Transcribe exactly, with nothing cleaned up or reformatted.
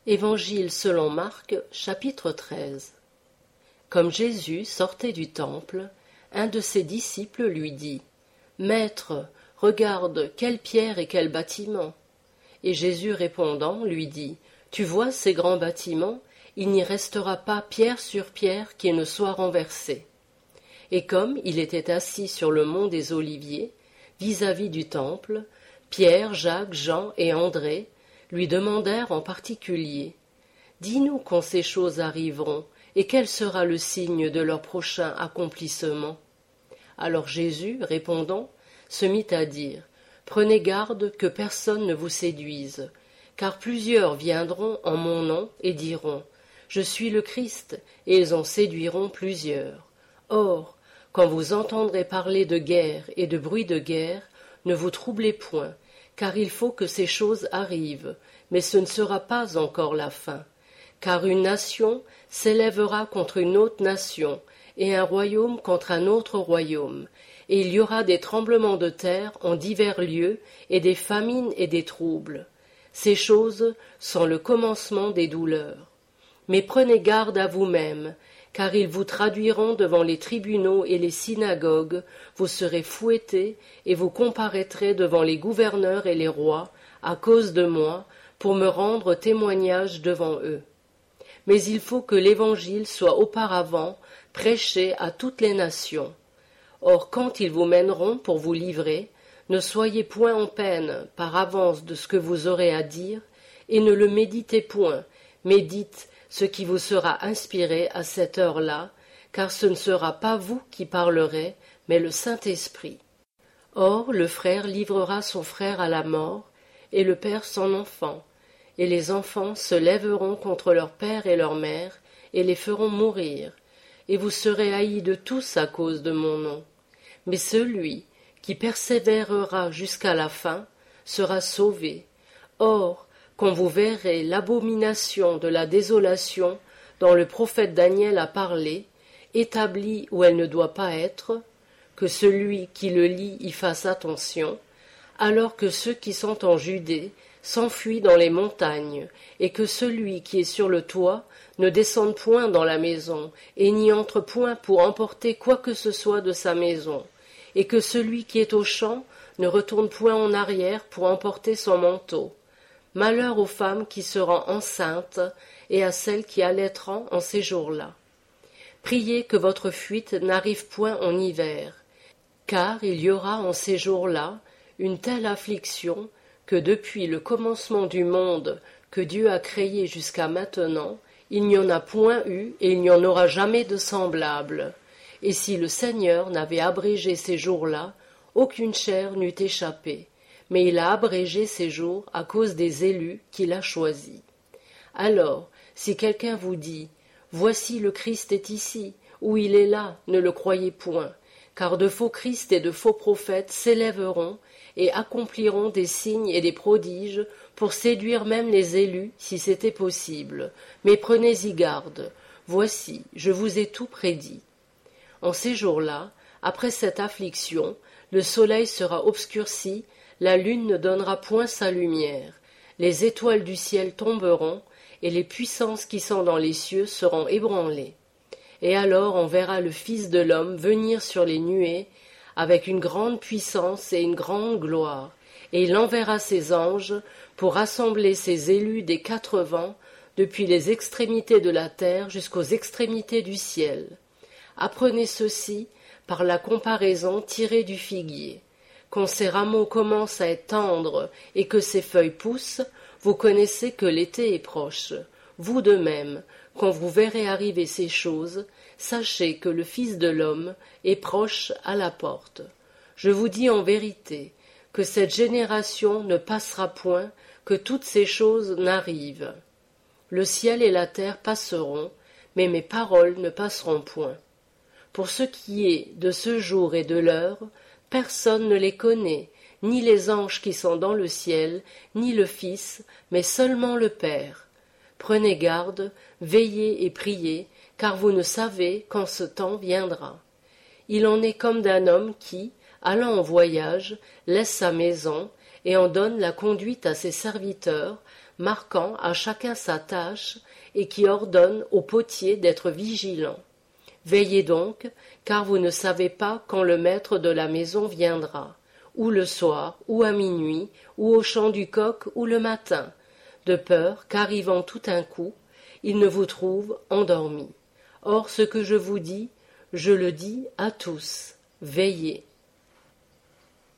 Évangile selon Marc, chapitre treize. Comme Jésus sortait du temple, un de ses disciples lui dit « Maître, regarde, quelle pierre et quel bâtiment !» Et Jésus répondant lui dit « Tu vois ces grands bâtiments, il n'y restera pas pierre sur pierre qui ne soit renversée. » Et comme il était assis sur le mont des Oliviers, vis-à-vis du temple, Pierre, Jacques, Jean et André lui demandèrent en particulier « Dis-nous quand ces choses arriveront, et quel sera le signe de leur prochain accomplissement ?» Alors Jésus, répondant, se mit à dire « Prenez garde que personne ne vous séduise, car plusieurs viendront en mon nom et diront « Je suis le Christ », et ils en séduiront plusieurs. Or, quand vous entendrez parler de guerre et de bruit de guerre, ne vous troublez point, car il faut que ces choses arrivent, mais ce ne sera pas encore la fin. Car une nation s'élèvera contre une autre nation, et un royaume contre un autre royaume, et il y aura des tremblements de terre en divers lieux, et des famines et des troubles. Ces choses sont le commencement des douleurs. Mais prenez garde à vous-mêmes, car ils vous traduiront devant les tribunaux et les synagogues, vous serez fouettés, et vous comparaîtrez devant les gouverneurs et les rois, à cause de moi, pour me rendre témoignage devant eux. Mais il faut que l'Évangile soit auparavant prêché à toutes les nations. Or, quand ils vous mèneront pour vous livrer, ne soyez point en peine par avance de ce que vous aurez à dire, et ne le méditez point, mais dites ce qui vous sera inspiré à cette heure-là, car ce ne sera pas vous qui parlerez, mais le Saint-Esprit. Or, le frère livrera son frère à la mort, et le père son enfant, et les enfants se lèveront contre leur père et leur mère, et les feront mourir, et vous serez haïs de tous à cause de mon nom. Mais celui qui persévérera jusqu'à la fin sera sauvé. Or, quand vous verrez l'abomination de la désolation dont le prophète Daniel a parlé, établie où elle ne doit pas être, que celui qui le lit y fasse attention, alors que ceux qui sont en Judée s'enfuient dans les montagnes, et que celui qui est sur le toit ne descende point dans la maison, et n'y entre point pour emporter quoi que ce soit de sa maison, et que celui qui est au champ ne retourne point en arrière pour emporter son manteau. Malheur aux femmes qui seront enceintes et à celles qui allaiteront en ces jours-là. Priez que votre fuite n'arrive point en hiver, car il y aura en ces jours-là une telle affliction que depuis le commencement du monde que Dieu a créé jusqu'à maintenant, il n'y en a point eu et il n'y en aura jamais de semblable. Et si le Seigneur n'avait abrégé ces jours-là, aucune chair n'eût échappé. Mais il a abrégé ces jours à cause des élus qu'il a choisis. Alors, si quelqu'un vous dit « Voici le Christ est ici » ou « Il est là », ne le croyez point, car de faux Christ et de faux prophètes s'élèveront et accompliront des signes et des prodiges pour séduire même les élus si c'était possible. Mais prenez-y garde, voici, je vous ai tout prédit. En ces jours-là, après cette affliction, le soleil sera obscurci, la lune ne donnera point sa lumière, les étoiles du ciel tomberont, et les puissances qui sont dans les cieux seront ébranlées. Et alors on verra le Fils de l'homme venir sur les nuées, avec une grande puissance et une grande gloire, et il enverra ses anges pour rassembler ses élus des quatre vents, depuis les extrémités de la terre jusqu'aux extrémités du ciel. Apprenez ceci par la comparaison tirée du figuier. Quand ses rameaux commencent à être tendres et que ses feuilles poussent, vous connaissez que l'été est proche. Vous de même, quand vous verrez arriver ces choses, sachez que le Fils de l'homme est proche à la porte. Je vous dis en vérité que cette génération ne passera point, que toutes ces choses n'arrivent. Le ciel et la terre passeront, mais mes paroles ne passeront point. Pour ce qui est de ce jour et de l'heure, personne ne les connaît, ni les anges qui sont dans le ciel, ni le Fils, mais seulement le Père. Prenez garde, veillez et priez, car vous ne savez quand ce temps viendra. Il en est comme d'un homme qui, allant en voyage, laisse sa maison et en donne la conduite à ses serviteurs, marquant à chacun sa tâche et qui ordonne au potier d'être vigilant. Veillez donc, car vous ne savez pas quand le maître de la maison viendra, ou le soir, ou à minuit, ou au chant du coq, ou le matin, de peur qu'arrivant tout un coup, il ne vous trouve endormi. Or ce que je vous dis, je le dis à tous, veillez.